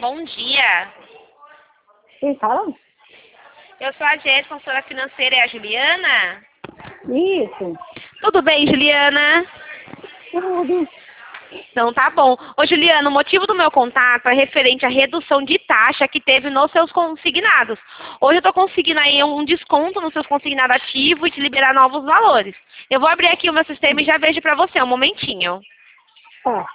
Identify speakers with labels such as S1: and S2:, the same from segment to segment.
S1: Bom dia.
S2: Quem fala?
S1: Eu sou a Jéssica, consultora financeira, é a Juliana?
S2: Isso.
S1: Tudo bem, Juliana?
S2: Tudo.
S1: Então tá bom. Ô Juliana, o motivo do meu contato é referente à redução de taxa que teve nos seus consignados. Hoje eu estou conseguindo aí um desconto nos seus consignados ativos e te liberar novos valores. Eu vou abrir aqui o meu sistema e já vejo para você, um momentinho.
S2: Tá.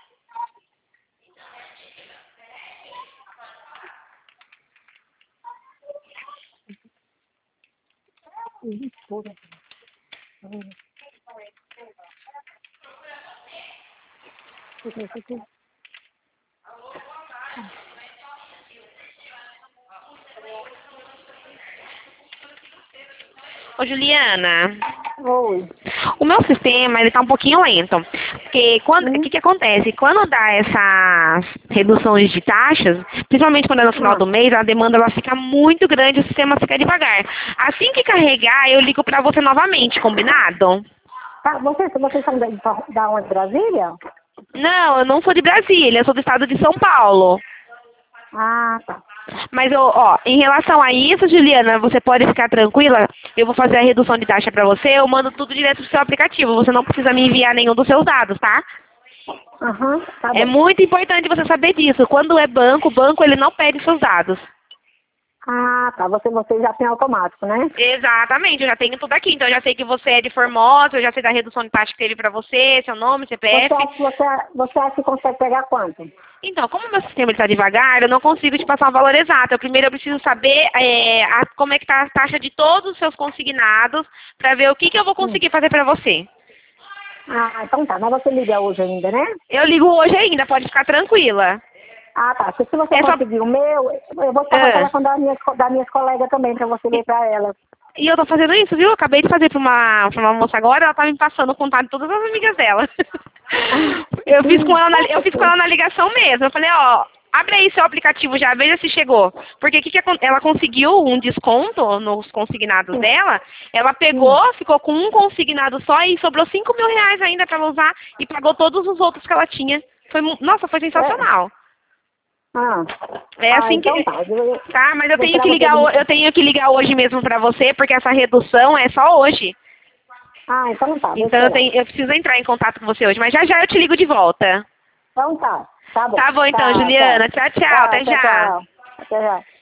S1: Ô Juliana,
S2: Oi.
S1: o meu sistema ele tá um pouquinho lento. Porque o que acontece? Quando dá essas reduções de taxas, principalmente quando é no final do mês, a demanda ela fica muito grande, o sistema fica devagar. Assim que carregar, eu ligo pra você novamente, combinado?
S2: Tá, vocês são da onde? Brasília?
S1: Não, eu não sou de Brasília, eu sou do estado de São Paulo.
S2: Ah, tá.
S1: Mas, em relação a isso, Juliana, você pode ficar tranquila. Eu vou fazer a redução de taxa pra você, eu mando tudo direto pro seu aplicativo. Você não precisa me enviar nenhum dos seus dados, tá?
S2: Aham, tá
S1: É
S2: bom.
S1: muito importante você saber disso. Quando é banco, o banco ele não pede seus dados.
S2: Ah, tá. Você já tem automático, né?
S1: Exatamente, eu já tenho tudo aqui. Então, eu já sei que você é de Formosa, eu já sei da redução de taxa que teve pra você, seu nome, CPF.
S2: Você acha que consegue pegar quanto?
S1: Então, como o meu sistema está devagar, eu não consigo te passar um valor exato. Primeiro eu preciso saber como é que está a taxa de todos os seus consignados para ver o que eu vou conseguir fazer para você.
S2: Ah, então tá. Mas você liga hoje ainda, né?
S1: Eu ligo hoje ainda, pode ficar tranquila.
S2: Ah, tá. Porque se você
S1: É só...
S2: conseguir o meu, eu vou passar o telefone das minhas colegas também, pra você ler pra elas.
S1: E eu tô fazendo isso, viu? Eu acabei de fazer pra uma moça agora, ela tá me passando o contato de todas as amigas dela. Eu fiz com ela na ligação mesmo. Eu falei, abre aí seu aplicativo já, veja se chegou. Porque ela conseguiu um desconto nos consignados dela, ela pegou, ficou com um consignado só e sobrou R$ 5.000 ainda pra ela usar e pagou todos os outros que ela tinha. Nossa, foi sensacional. É assim
S2: então
S1: que...
S2: tá.
S1: Tá, mas eu tenho que ligar hoje mesmo pra você, porque essa redução é só hoje.
S2: Ah, então tá.
S1: Então eu preciso entrar em contato com você hoje, mas já já eu te ligo de volta.
S2: Então tá. Tá bom.
S1: Tá bom então, Juliana. Tchau, tchau. Até já.
S2: Tchau. Até já.